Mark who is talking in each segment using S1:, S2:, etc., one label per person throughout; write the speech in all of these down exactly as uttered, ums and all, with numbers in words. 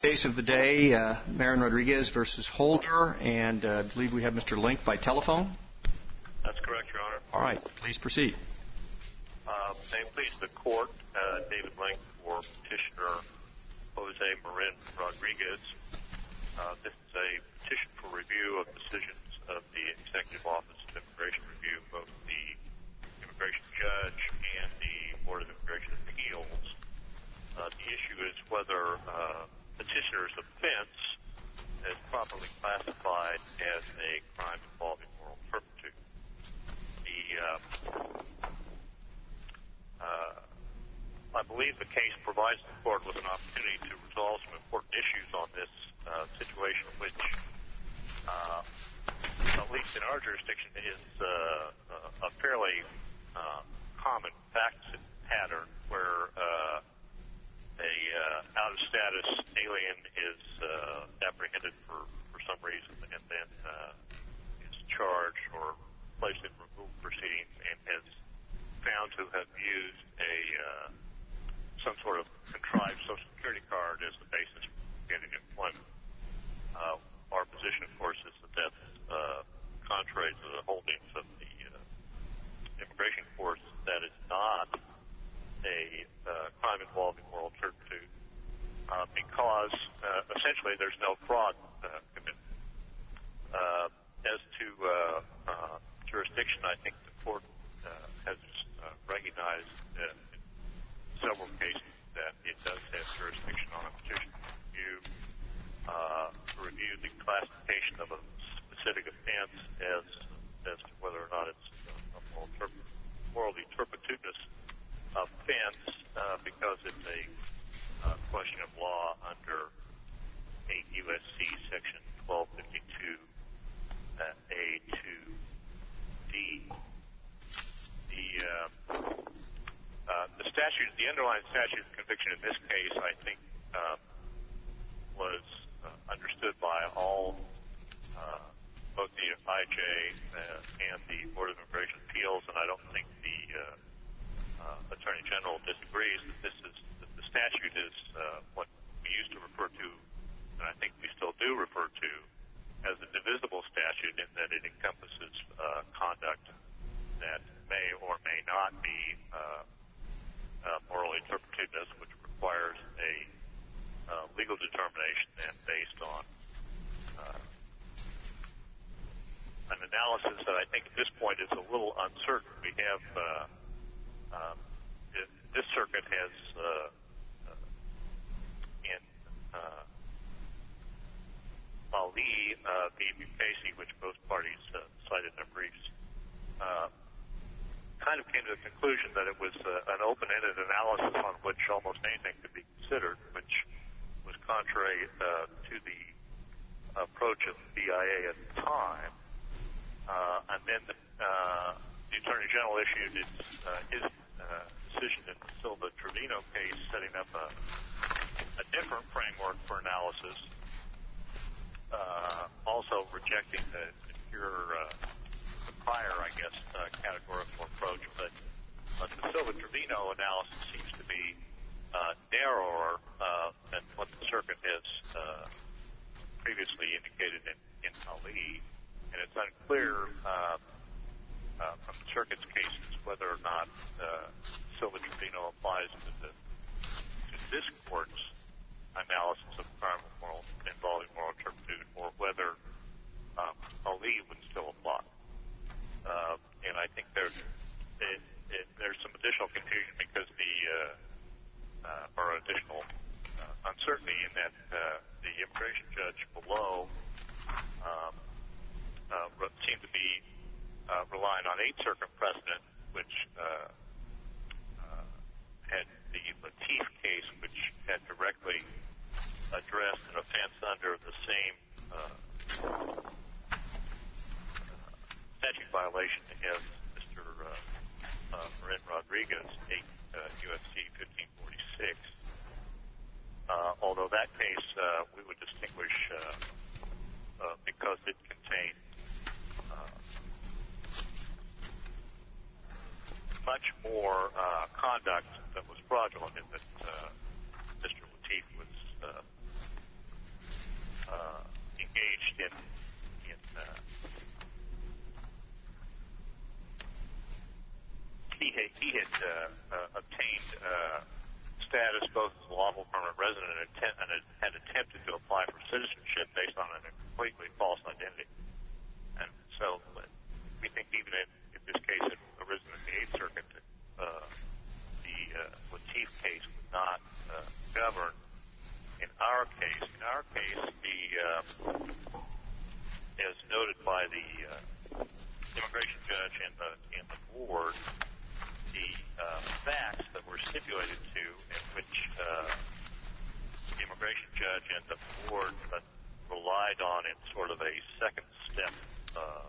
S1: Case of the day, uh, Marin Rodriguez versus Holder, and uh, I believe we have Mister Link by telephone.
S2: That's correct, Your Honor.
S1: All right, please proceed.
S2: Uh, may it please the court, uh, David Link for petitioner Jose Marin Rodriguez. Uh, this is a petition for review of decisions of the Executive Office of Immigration Review, both the immigration judge and the Board of Immigration Appeals. Uh, the issue is whether uh, petitioner's offense is properly classified as a crime involving moral turpitude. The, uh, uh, I believe the case provides the court with an opportunity to resolve some important issues on this uh, situation, which, uh, at least in our jurisdiction, is uh, a fairly uh, common fact pattern where uh, a uh, out-of-status alien is uh, apprehended for, for some reason and then uh, is charged or placed in removal proceedings and has found to have used a uh, some sort of contrived Social Security card as the basis for getting employment. Uh, our position, of course, is that that's uh, contrary to the holdings of the uh, immigration courts, that is not a uh, crime involving moral turpitude uh, because uh, essentially there's no fraud uh, committed. Uh, as to uh, uh, jurisdiction, I think the court uh, has uh, recognized uh, in several cases that it does have jurisdiction on a petition to review, uh, to review the classification of a specific offense as as to whether or not it's a moral turp- morally turpitudinous offense, uh, because it's a uh, question of law under eight U S C section twelve fifty-two uh, A two D. The uh, uh, the statute, the underlying statute of conviction in this case, I think, uh, was uh, understood by all, uh, both the I J uh, and the Board of Immigration Appeals, and I don't think the uh, Uh, Attorney General disagrees that this is that the statute is uh, what we used to refer to, and I think we still do refer to, as a divisible statute, in that it encompasses uh, conduct that may or may not be uh, uh, morally turpitudinous, which requires a uh, legal determination and based on uh, an analysis that I think at this point is a little uncertain. We have uh, Um, it, this circuit has, uh, uh, in uh, Ali uh, v. Mukasey, which both parties uh, cited in their briefs, uh, kind of came to the conclusion that it was uh, an open-ended analysis on which almost anything could be considered, which was contrary uh, to the approach of the B I A at the time. Uh, and then the, uh, the Attorney General issued its, uh, his uh, decision in the Silva Trevino case, setting up a, a different framework for analysis, uh, also rejecting the, the pure, uh, the prior, I guess, uh, categorical approach. But uh, the Silva Trevino analysis seems to be uh, narrower uh, than what the circuit has uh, previously indicated in, in Ali. And it's unclear uh, uh, from the circuit's cases whether or not uh, Silva Trevino applies to, the, to this court's analysis of crime of moral, involving moral turpitude, or whether um, Ali would still apply. Uh, and I think there's it, it, there's some additional confusion because the uh, uh, or additional uh, uncertainty in that uh, the immigration judge below um, Uh, seemed to be uh, relying on Eighth Circuit precedent, which uh, uh, had the Latif case, which had directly addressed an offense under the same uh, statute violation as Mister Uh, uh, Marin Rodriguez, eight uh, U S C fifteen forty-six. Uh, although that case uh, we would distinguish uh, uh, because it contained Uh, much more uh, conduct that was fraudulent, in that uh, Mister Latif was uh, he, he had uh, uh, obtained uh, status both as a lawful permanent resident and, attempt, and had attempted to apply for citizenship based on a completely false identity. And so we think even if, if this case had arisen in the Eighth Circuit, uh, the uh, Lateef case would not uh, govern. In our case, in our case, the uh, as noted by the uh, immigration judge and the, and the board, the uh, facts that were stipulated to, in which uh, the immigration judge and the board uh, relied on in sort of a second step, uh,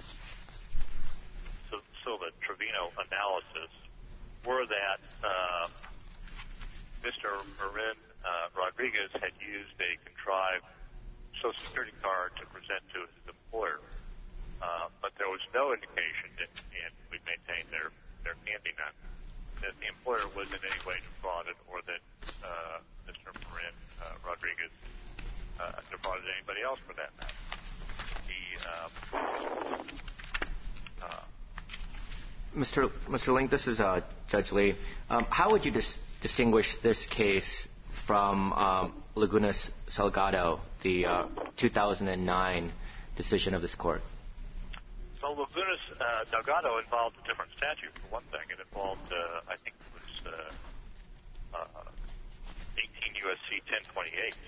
S2: so, so the Trevino analysis, were that uh, Mister Marin uh, Rodriguez had used a contrived Social Security card to present to his employer. Uh, but there was no indication, that, and we maintain there there can be none, that the employer was in any way defrauded or that uh, Mister Marin uh, Rodriguez uh, defrauded anybody else for that matter. The, uh, uh,
S3: Mister Mister Link, this is uh, Judge Lee. Um, how would you dis- distinguish this case from um, Lagunas Salgado, the uh, two thousand nine decision of this court?
S2: So Lagunas uh, Delgado involved a different statute, for one thing. It involved, uh, I think it was uh, uh, eighteen U S C ten twenty-eight.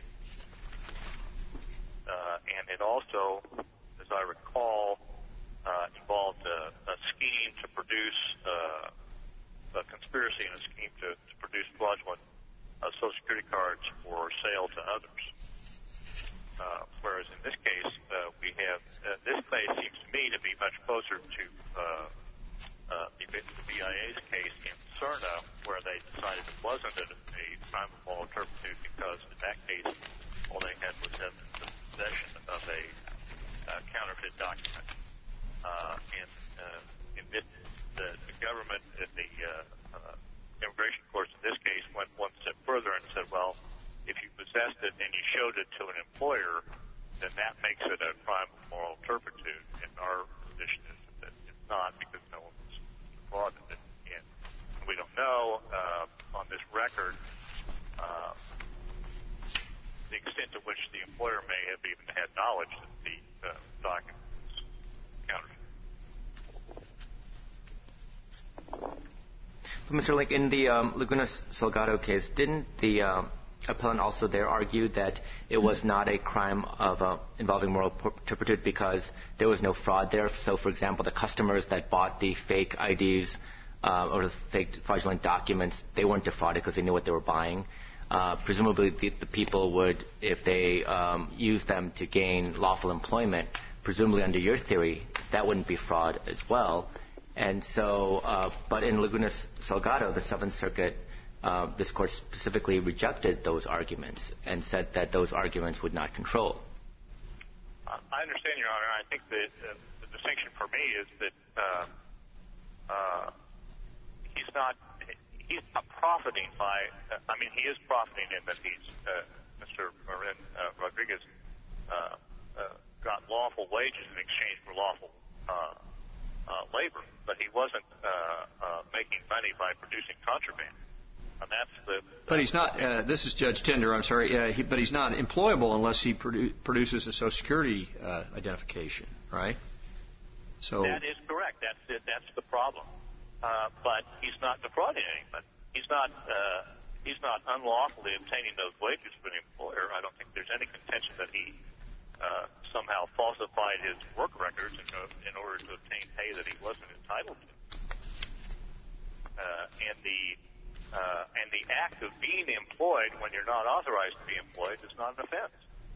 S2: Uh, and it also, as I recall, uh, involved a, a scheme to produce, uh, a conspiracy and a scheme to, to produce fraudulent uh, Social Security cards for sale to others. Uh, whereas in this case, uh, we have, uh, this case seems to me to be much closer to uh, uh, the, the B I A's case in Cerna, where they decided it wasn't a, a crime of moral turpitude because in that case, all they had was the possession of a uh, counterfeit document. Uh, and uh, in this, the, the government and the uh, uh, immigration courts in this case went one step further and said, well, if you possessed it and you showed it to an employer, then that makes it a crime of moral turpitude. And our position is that it's not, because no one was defrauded. And we don't know uh, on this record uh, the extent to which the employer may have even had knowledge that the uh, document was counterfeit.
S3: But Mister Link, in the um, Lagunas Salgado case, didn't the um, appellant also there argued that it was not a crime of uh, involving moral turpitude because there was no fraud there? So, for example, the customers that bought the fake I Ds uh, or the fake fraudulent documents, they weren't defrauded because they knew what they were buying. Uh, presumably, the, the people would, if they um, used them to gain lawful employment, presumably under your theory, that wouldn't be fraud as well. And so, uh, but in Lagunas Salgado, the Seventh Circuit, Uh, this court specifically rejected those arguments and said that those arguments would not control.
S2: Uh, I understand, Your Honor. I think that uh, the distinction for me is that uh, uh, he's not he's not profiting by. Uh, I mean, he is profiting in that he's uh, Mister Marin uh, Rodriguez uh, uh, got lawful wages in exchange for lawful uh, uh, labor, but he wasn't uh, uh, making money by producing contraband. And that's the, the
S1: but he's not. Uh, this is Judge Tender. I'm sorry, uh, he, but he's not employable unless he produ- produces a Social Security uh, identification, right? So
S2: that is correct. That's it. That's the problem. Uh, but he's not defrauding anyone. He's not. Uh, he's not unlawfully obtaining those wages from the employer. I don't think there's any contention that he uh, somehow falsified his work records in, uh, in order to obtain pay that he wasn't entitled to. Uh, and the Uh, and the act of being employed when you're not authorized to be employed is not an offense.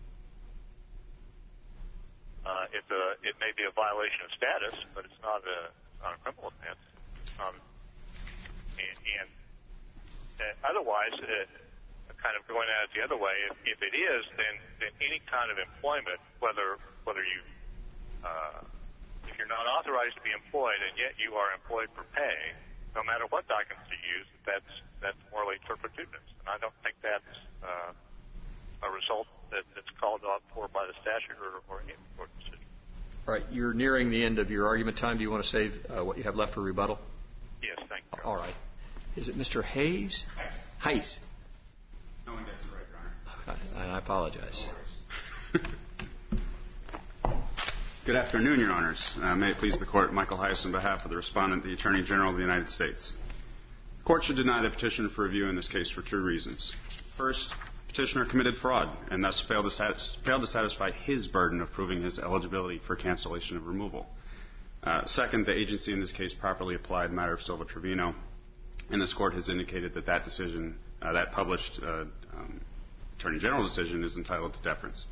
S2: Uh, it's a, it may be a violation of status, but it's not a, it's not a criminal offense. Um, and and uh, otherwise, uh, kind of going at it the other way, if, if it is, then, then any kind of employment, whether whether you uh, if you're not authorized to be employed and yet you are employed for pay, no matter what documents you use, that's that's morally turpitudinous. And I don't think that's uh, a result that, that's called out for by the statute or, or any court decision.
S1: All right, you're nearing the end of your argument time. Do you want to save uh, what you have left for rebuttal?
S2: Yes, thank you.
S1: All right. Is it Mister Hayes? Hayes.
S4: No one gets it right, Your
S1: Honor. I apologize.
S4: Good afternoon, Your Honors. Uh, may it please the Court, Michael Hayes on behalf of the Respondent, the Attorney General of the United States. The Court should deny the petition for review in this case for two reasons. First, petitioner committed fraud and thus failed to, satis- failed to satisfy his burden of proving his eligibility for cancellation of removal. Uh, second, the agency in this case properly applied the matter of Silva-Trevino, and this Court has indicated that that decision, uh, that published uh, um, Attorney General decision, is entitled to deference.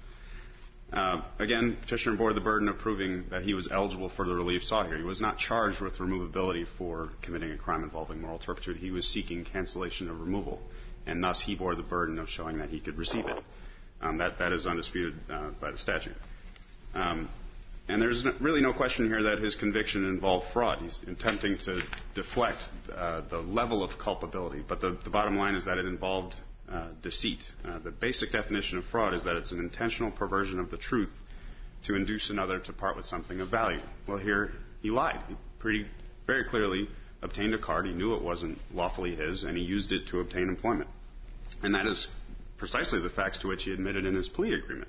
S4: Uh, again, petitioner bore the burden of proving that he was eligible for the relief sought here. He was not charged with removability for committing a crime involving moral turpitude. He was seeking cancellation of removal, and thus he bore the burden of showing that he could receive it. Um, that, that is undisputed uh, by the statute. Um, and there's no, really no question here that his conviction involved fraud. He's attempting to deflect uh, the level of culpability, but the, the bottom line is that it involved Uh, deceit. Uh, the basic definition of fraud is that it's an intentional perversion of the truth to induce another to part with something of value. Well, here he lied. He pretty very clearly obtained a card. He knew it wasn't lawfully his, and he used it to obtain employment. And that is precisely the facts to which he admitted in his plea agreement.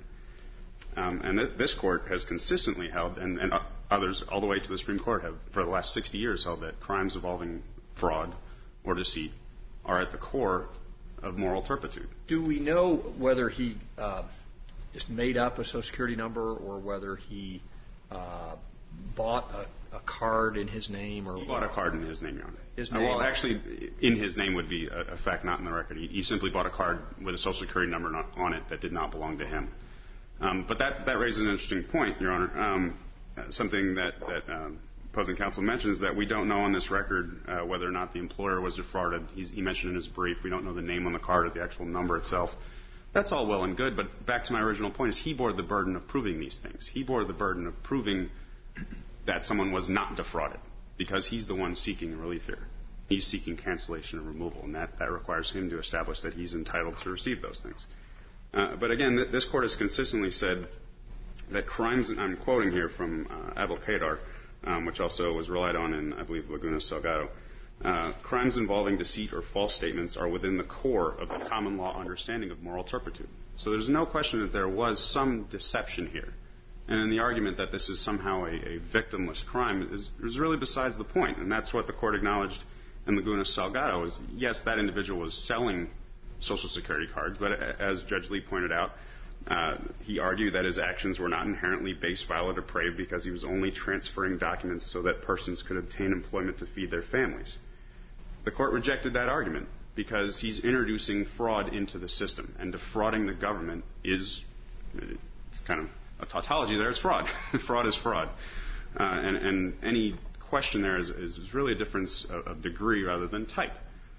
S4: Um, and th- this Court has consistently held, and, and others all the way to the Supreme Court have, for the last sixty years, held that crimes involving fraud or deceit are at the core of moral turpitude.
S1: Do we know whether he uh, just made up a Social Security number or whether he uh, bought a, a card in his name? Or
S4: he bought a card in his name, Your Honor.
S1: His name?
S4: Uh, well, actually, in his name would be a, a fact not in the record. He, he simply bought a card with a Social Security number not on it that did not belong to him. Um, but that, that raises an interesting point, Your Honor. Um, something that, that um, opposing counsel mentions that we don't know on this record uh, whether or not the employer was defrauded. He's, he mentioned in his brief we don't know the name on the card or the actual number itself. That's all well and good, but back to my original point is he bore the burden of proving these things. He bore the burden of proving that someone was not defrauded because he's the one seeking relief here. He's seeking cancellation or removal, and that, that requires him to establish that he's entitled to receive those things. Uh, but again, th- this Court has consistently said that crimes, and I'm quoting here from uh, Abel Kadar, Um, which also was relied on in, I believe, Laguna Salgado. Uh, crimes involving deceit or false statements are within the core of the common law understanding of moral turpitude. So there's no question that there was some deception here. And in the argument that this is somehow a, a victimless crime is, is really besides the point. And that's what the Court acknowledged in Laguna Salgado is, yes, that individual was selling Social Security cards, but as Judge Lee pointed out, Uh, he argued that his actions were not inherently base, vile, or depraved because he was only transferring documents so that persons could obtain employment to feed their families. The Court rejected that argument because he's introducing fraud into the system, and defrauding the government is, it's kind of a tautology there, it's fraud. Fraud is fraud. Uh, and, and any question there is, is really a difference of, of degree rather than type.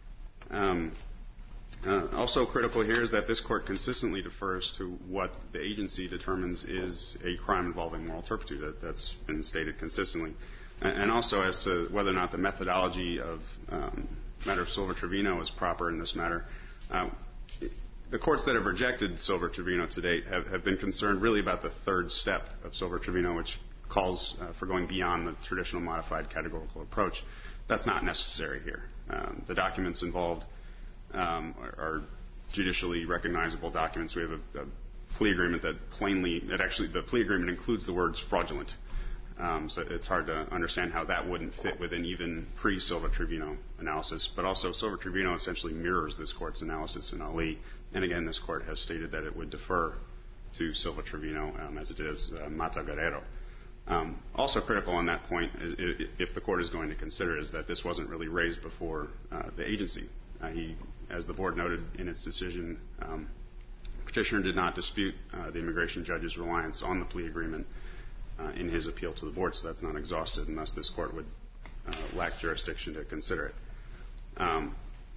S4: Um, Uh, also critical here is that this Court consistently defers to what the agency determines is a crime involving moral turpitude. That, that's been stated consistently. And, and also as to whether or not the methodology of um, matter of Silva-Trevino is proper in this matter. Uh, the courts that have rejected Silva-Trevino to date have, have been concerned really about the third step of Silva-Trevino, which calls uh, for going beyond the traditional modified categorical approach. That's not necessary here. Um, the documents involved Um, are, are judicially recognizable documents. We have a, a plea agreement that plainly, that actually, the plea agreement includes the words fraudulent. Um, so it's hard to understand how that wouldn't fit within even pre-Silva-Trevino analysis. But also, Silva-Trevino essentially mirrors this Court's analysis in Ali. And again, this Court has stated that it would defer to Silva-Trevino um, as it is uh, Mata Guerrero. Um, also critical on that point, is, if the Court is going to consider, is that this wasn't really raised before uh, the agency. Uh, he, as the Board noted in its decision, um, petitioner did not dispute uh, the immigration judge's reliance on the plea agreement uh, in his appeal to the Board, so that's not exhausted, and thus this Court would uh, lack jurisdiction to consider it. Um,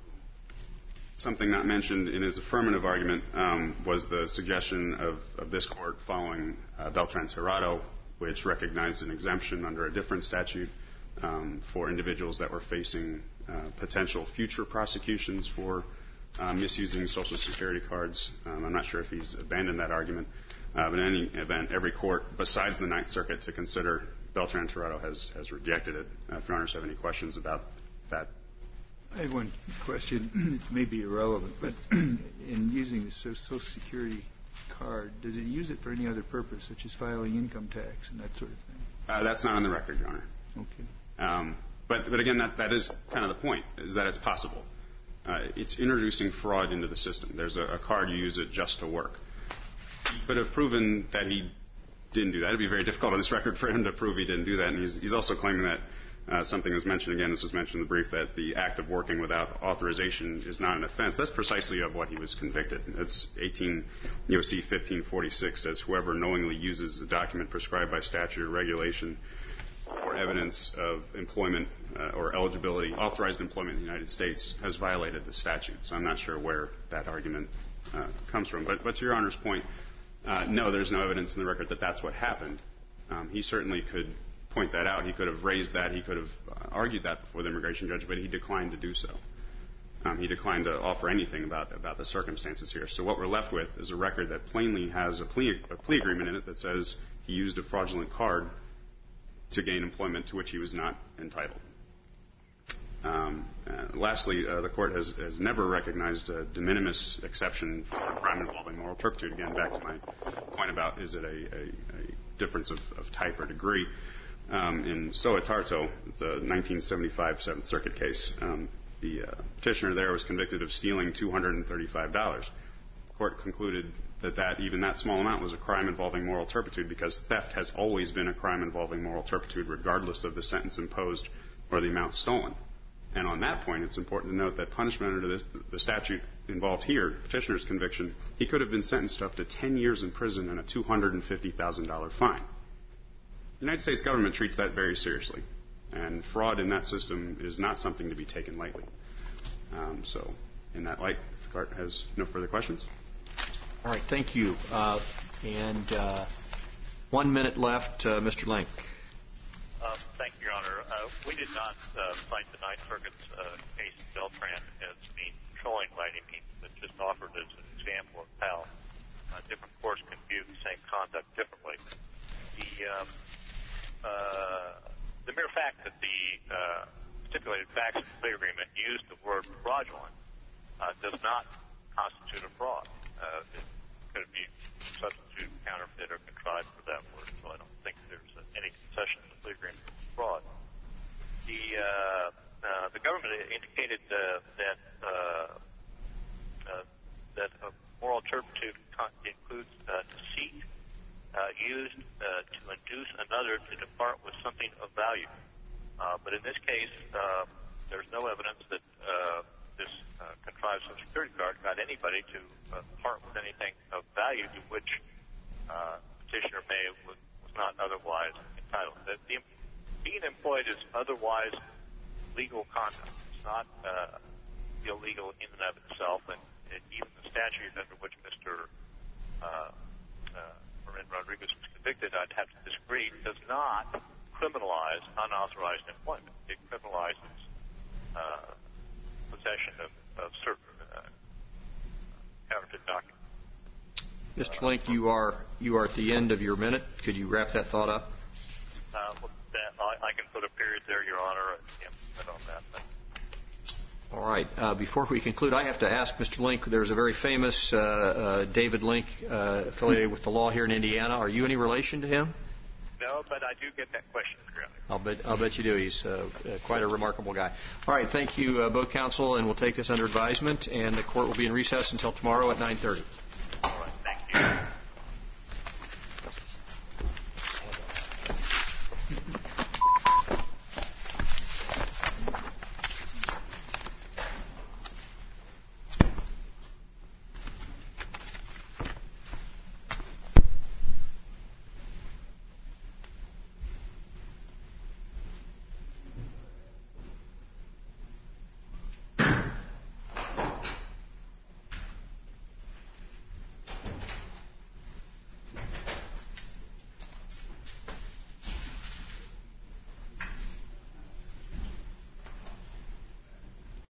S4: something not mentioned in his affirmative argument um, was the suggestion of, of this Court following uh, Beltran-Tirado, which recognized an exemption under a different statute um, for individuals that were facing uh, potential future prosecutions for uh, misusing Social Security cards. Um, I'm not sure if he's abandoned that argument. Uh, but in any event, every court besides the Ninth Circuit to consider Beltran-Tirado has, has rejected it. Uh, if Your Honors have any questions about that
S5: I have one question. It may be irrelevant, but in using the Social Security card, does it use it for any other purpose, such as filing income tax and that sort of thing?
S4: Uh, that's not on the record, Your Honor.
S5: Okay.
S4: Um, but, but again, that, that is kind of the point, is that it's possible. Uh, it's introducing fraud into the system. There's a, a card, you use it just to work. He could have proven that he didn't do that. It would be very difficult on this record for him to prove he didn't do that. And he's, he's also claiming that uh, something was mentioned, again, this was mentioned in the brief, that the act of working without authorization is not an offense. That's precisely of what he was convicted. It's eighteen U S C fifteen forty-six says whoever knowingly uses a document prescribed by statute or regulation or evidence of employment uh, or eligibility, authorized employment in the United States, has violated the statute. So I'm not sure where that argument uh, comes from. But, but to Your Honor's point, uh, no, there's no evidence in the record that that's what happened. Um, he certainly could point that out. He could have raised that. He could have uh, argued that before the immigration judge, but he declined to do so. Um, he declined to offer anything about, about the circumstances here. So what we're left with is a record that plainly has a plea, a plea agreement in it that says he used a fraudulent card to gain employment to which he was not entitled. Um, uh, lastly, uh, the Court has, has never recognized a de minimis exception for a crime involving moral turpitude. Again, back to my point about is it a, a, a difference of, of type or degree. Um, in Soa Tarto, it's a nineteen seventy-five Seventh Circuit case. Um, the uh, petitioner there was convicted of stealing two hundred thirty-five dollars. The Court concluded that, that even that small amount was a crime involving moral turpitude because theft has always been a crime involving moral turpitude regardless of the sentence imposed or the amount stolen. And on that point, it's important to note that punishment under this, the statute involved here, petitioner's conviction, he could have been sentenced to up to ten years in prison and a two hundred fifty thousand dollars fine. The United States government treats that very seriously, and fraud in that system is not something to be taken lightly. Um, so, in that light, if the Court has no further questions.
S1: All right, thank you. Uh, and uh, one minute left, uh, Mister Link.
S2: Uh, thank you, Your Honor. Uh, we did not uh, cite the Ninth Circuit's uh, case in Beltran as being controlling by any means, but just offered as an example of how uh, different courts can view the same conduct differently. The um, uh, the mere fact that the uh, stipulated facts of the plea agreement used the word fraudulent uh, does not constitute a fraud. Uh, it could be substitute, counterfeit, or contrived for that word, so I don't think there's uh, any concession to the plea agreement for fraud. The uh, uh, the government indicated uh, that uh, uh, that a moral turpitude includes uh, deceit uh, used uh, to induce another to depart with something of value. Uh, but in this case, uh, there's no evidence that uh, this uh, contrived Social Security card got anybody to uh, part with anything of value to which uh, petitioner may was, was not otherwise entitled. The, the, being employed is otherwise legal conduct. It's not uh, illegal in and of itself, and, and even the statute under which Mister Uh, uh, Marin Rodriguez was convicted, I'd have to disagree, does not criminalize unauthorized employment. It criminalizes uh, possession of, of certain uh, counterfeit documents.
S1: Mister Link, you are you are at the end of your minute. Could you wrap that thought up?
S2: Uh, well, that, I, I can put a period there, Your Honor. Yeah, on that. But.
S1: All right. Uh, before we conclude, I have to ask Mister Link. There's a very famous uh, uh, David Link uh, affiliated with the law here in Indiana. Are you any relation to him?
S2: No, but I do get that question frequently.
S1: I'll bet, I'll bet you do. He's uh, uh, quite a remarkable guy. All right. Thank you, uh, both counsel, and we'll take this under advisement. And the court will be in recess until tomorrow at nine thirty.